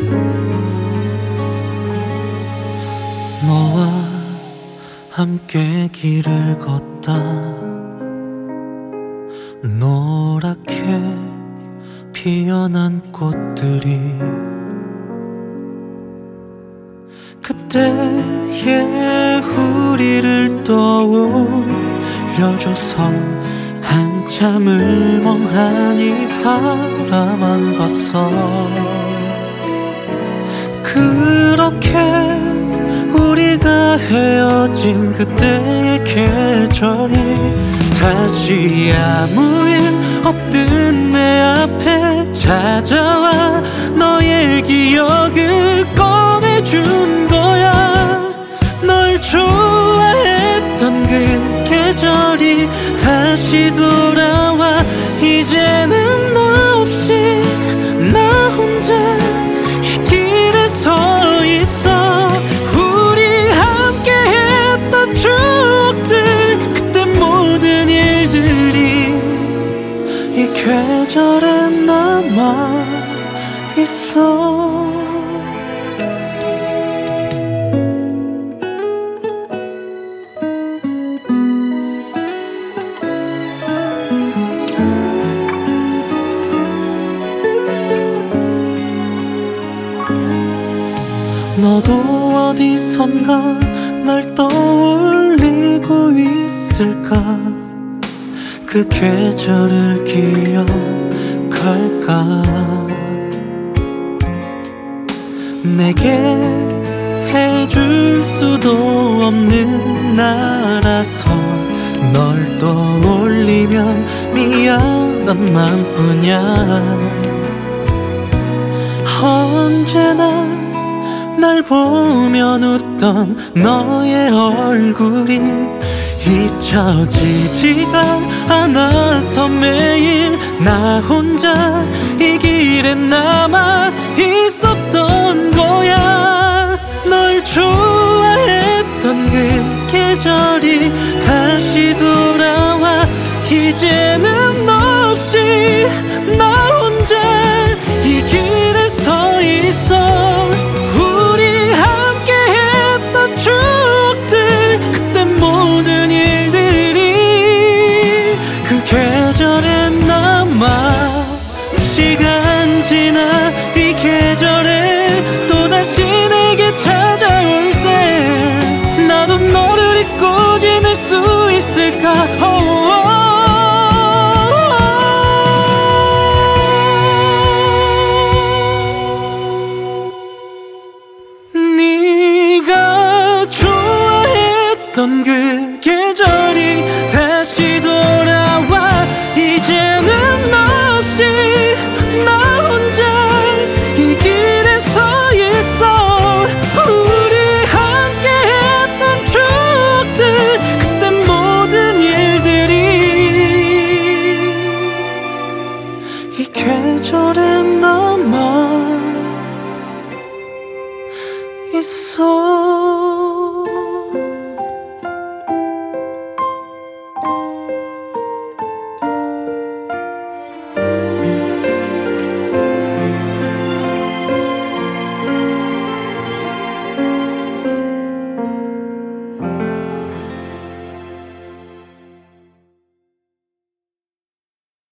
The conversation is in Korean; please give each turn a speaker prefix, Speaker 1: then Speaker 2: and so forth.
Speaker 1: 너와 함께 길을 걷다 노랗게 피어난 꽃들이 그때의 우리를 떠올려줘서 한참을 멍하니 바라만 봤어. 그렇게 우리가 헤어진 그때의 계절이 다시 아무 일 없는 내 앞에 찾아와 너의 기억을 꺼내준 거야. 널 좋아했던 그 계절이 다시 돌아와 이제는 너 없이 나 혼자 이 길에 서 있어. 우리 함께 했던 추억들 그때 모든 일들이 이 계절에 남아 있어. 너도 어디선가 날 떠올리고 있을까. 그 계절을 기억할까. 내게 해줄 수도 없는 나라서 널 떠올리면 미안한 맘뿐이야. 언제나 날 보면 웃던 너의 얼굴이 잊혀지지가 않아서 매일 나 혼자 이 길에 남아 있었던 거야. 널 좋아했던 그 계절이 다시 돌아와 이제는 너 없이 나 혼자 이 길에 서 있어. 추억들 그때 모든 일들이 그 계절에 남아. 시간 지나 이 계절에 또다시 내게 찾아올 때 나도 너를 잊고 지낼 수 있을까. 좋아했던 그 계절이 다시 돌아와 이제는 너 없이 나 혼자 이 길에 서 있어. 우리 함께 했던 추억들 그때 모든 일들이 이 계절에 남아 있어.